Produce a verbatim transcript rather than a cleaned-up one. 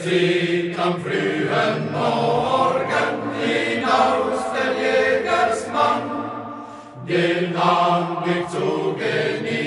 zieht am frühen Morgen hinaus der Jägersmann, den Anblick zu genießen.